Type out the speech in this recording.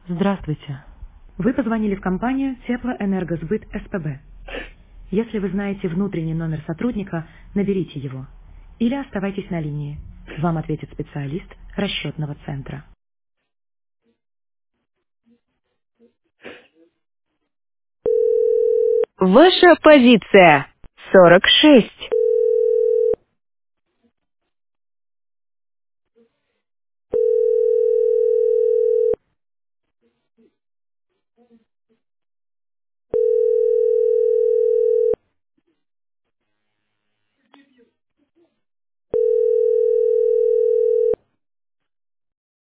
Здравствуйте. Вы позвонили в компанию Теплоэнергосбыт СПБ. Если вы знаете внутренний номер сотрудника, наберите его. Или оставайтесь на линии. Вам ответит специалист расчетного центра. Ваша позиция 46.